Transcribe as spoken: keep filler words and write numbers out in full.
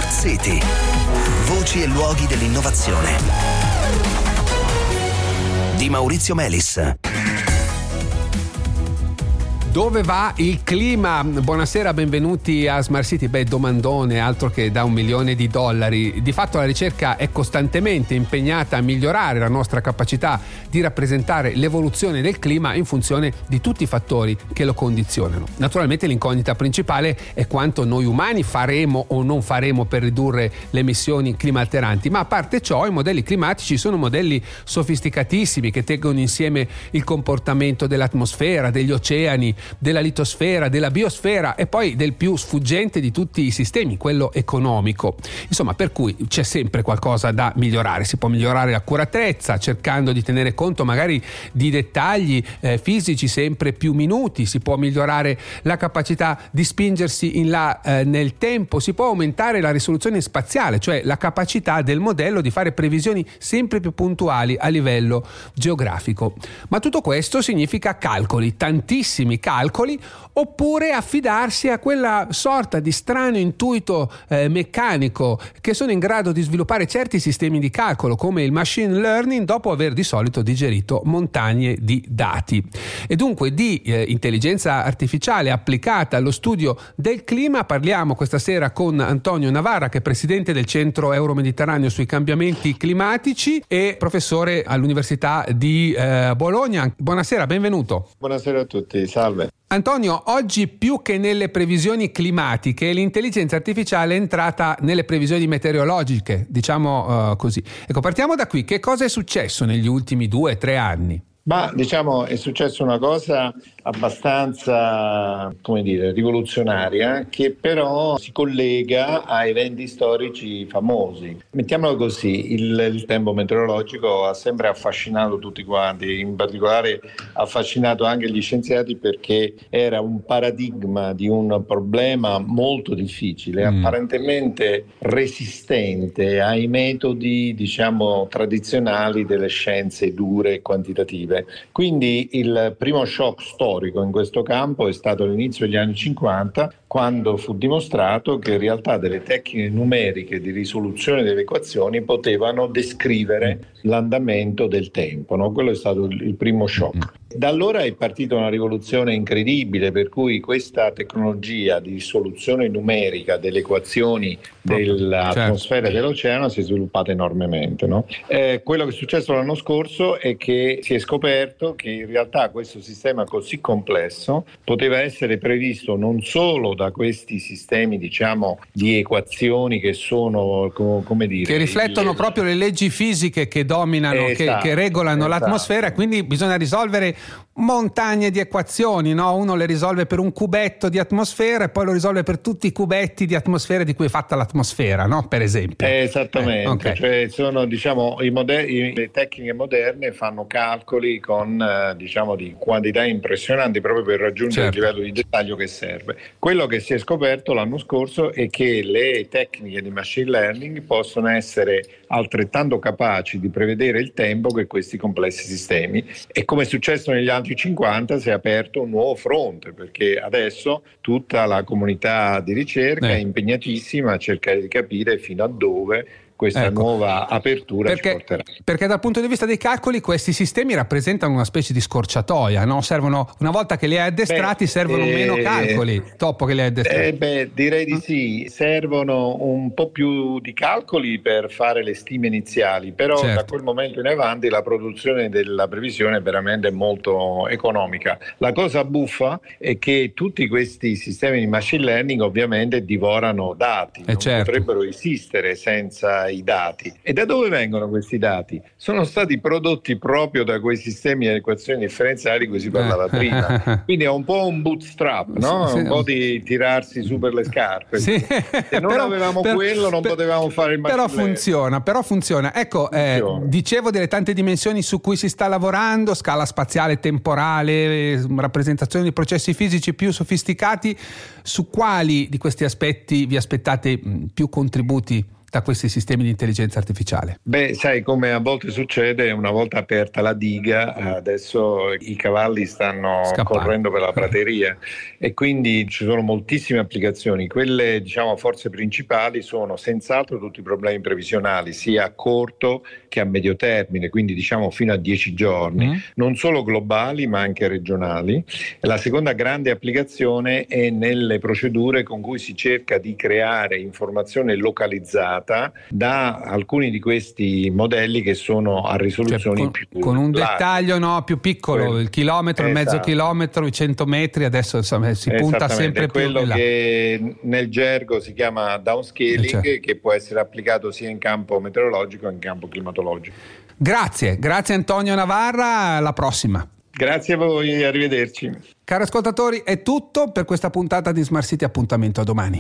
Smart City. Voci e luoghi dell'innovazione. Di Maurizio Melis. Dove va il clima? Buonasera, benvenuti a Smart City. Beh, domandone, altro che da un milione di dollari. Di fatto la ricerca è costantemente impegnata a migliorare la nostra capacità di rappresentare l'evoluzione del clima in funzione di tutti i fattori che lo condizionano. Naturalmente l'incognita principale è quanto noi umani faremo o non faremo per ridurre le emissioni climalteranti, ma a parte ciò i modelli climatici sono modelli sofisticatissimi che tengono insieme il comportamento dell'atmosfera, degli oceani, della litosfera, della biosfera e poi del più sfuggente di tutti i sistemi, quello economico. Insomma, per cui c'è sempre qualcosa da migliorare. Si può migliorare l'accuratezza cercando di tenere conto magari di dettagli eh, fisici sempre più minuti, si può migliorare la capacità di spingersi in là eh, nel tempo, si può aumentare la risoluzione spaziale, cioè la capacità del modello di fare previsioni sempre più puntuali a livello geografico. Ma tutto questo significa calcoli, tantissimi calcoli, oppure affidarsi a quella sorta di strano intuito eh, meccanico che sono in grado di sviluppare certi sistemi di calcolo come il machine learning dopo aver di solito digerito montagne di dati. E dunque di eh, intelligenza artificiale applicata allo studio del clima parliamo questa sera con Antonio Navarra, che è presidente del Centro Euromediterraneo sui cambiamenti climatici e professore all'Università di eh, Bologna. Buonasera, benvenuto. Buonasera a tutti, salve. Antonio, oggi più che nelle previsioni climatiche l'intelligenza artificiale è entrata nelle previsioni meteorologiche, diciamo uh, così. Ecco, partiamo da qui. Che cosa è successo negli ultimi due, tre anni? Ma diciamo è successa una cosa abbastanza, come dire, rivoluzionaria, che però si collega a eventi storici famosi. Mettiamolo così, il, il tempo meteorologico ha sempre affascinato tutti quanti, in particolare ha affascinato anche gli scienziati perché era un paradigma di un problema molto difficile, mm. apparentemente resistente ai metodi, diciamo, tradizionali delle scienze dure e quantitative. Quindi il primo shock storico in questo campo è stato all'inizio degli anni cinquanta, quando fu dimostrato che in realtà delle tecniche numeriche di risoluzione delle equazioni potevano descrivere l'andamento del tempo, no? Quello è stato il primo shock. Da allora è partita una rivoluzione incredibile, per cui questa tecnologia di soluzione numerica delle equazioni dell'atmosfera e dell'oceano si è sviluppata enormemente, no? Eh, quello che è successo l'anno scorso è che si è scoperto che in realtà questo sistema così complesso poteva essere previsto non solo da questi sistemi, diciamo, di equazioni che sono, come dire, che riflettono il... proprio le leggi fisiche che dominano, esatto, che, che regolano esatto. l'atmosfera, quindi bisogna risolvere montagne di equazioni, no? Uno le risolve per un cubetto di atmosfera e poi lo risolve per tutti i cubetti di atmosfera di cui è fatta l'atmosfera, no? Per esempio. Eh, esattamente, eh, okay. Cioè sono, diciamo, i modelli, le tecniche moderne fanno calcoli con eh, diciamo di quantità impressionanti proprio per raggiungere certo. il livello di dettaglio che serve. Quello che si è scoperto l'anno scorso è che le tecniche di machine learning possono essere altrettanto capaci di prevedere il tempo che questi complessi sistemi, e come è successo negli anni cinquanta si è aperto un nuovo fronte, perché adesso tutta la comunità di ricerca eh. è impegnatissima a cercare di capire fino a dove questa ecco. nuova apertura perché, ci porterà. Perché dal punto di vista dei calcoli questi sistemi rappresentano una specie di scorciatoia, no? Servono, una volta che li hai addestrati, beh, servono eh, meno calcoli dopo che li hai addestrati. Eh beh, direi di sì, servono un po' più di calcoli per fare le stime iniziali, però certo. da quel momento in avanti la produzione della previsione è veramente molto economica. La cosa buffa è che tutti questi sistemi di machine learning ovviamente divorano dati, eh non certo. potrebbero esistere senza i dati. E da dove vengono questi dati? Sono stati prodotti proprio da quei sistemi di equazioni differenziali di cui si parlava prima. Quindi è un po' un bootstrap, no? Sì, sì. Un po' di tirarsi su per le scarpe. Sì. Se non però, avevamo per, quello non per, potevamo fare il machine Però funziona, però funziona. Ecco, funziona. Eh, dicevo delle tante dimensioni su cui si sta lavorando, scala spaziale, temporale, rappresentazione di processi fisici più sofisticati. Su quali di questi aspetti vi aspettate più contributi da questi sistemi di intelligenza artificiale? Beh, sai, come a volte succede, una volta aperta la diga, adesso i cavalli stanno Scappare. correndo per la prateria e quindi ci sono moltissime applicazioni. Quelle, diciamo, forse principali sono senz'altro tutti i problemi previsionali, sia a corto che a medio termine, quindi diciamo fino a dieci giorni, mm. non solo globali ma anche regionali. La seconda grande applicazione è nelle procedure con cui si cerca di creare informazione localizzata da alcuni di questi modelli che sono a risoluzioni cioè, con, più con un larghe. Dettaglio no, più piccolo, quello. Il chilometro, il Esatto. mezzo chilometro, i cento metri, adesso insomma, si punta sempre più quello in là. Che nel gergo si chiama downscaling, eh certo. che può essere applicato sia in campo meteorologico che in campo climatologico. Grazie, grazie Antonio Navarra, alla prossima. Grazie a voi, arrivederci. Cari ascoltatori, è tutto per questa puntata di Smart City, appuntamento a domani.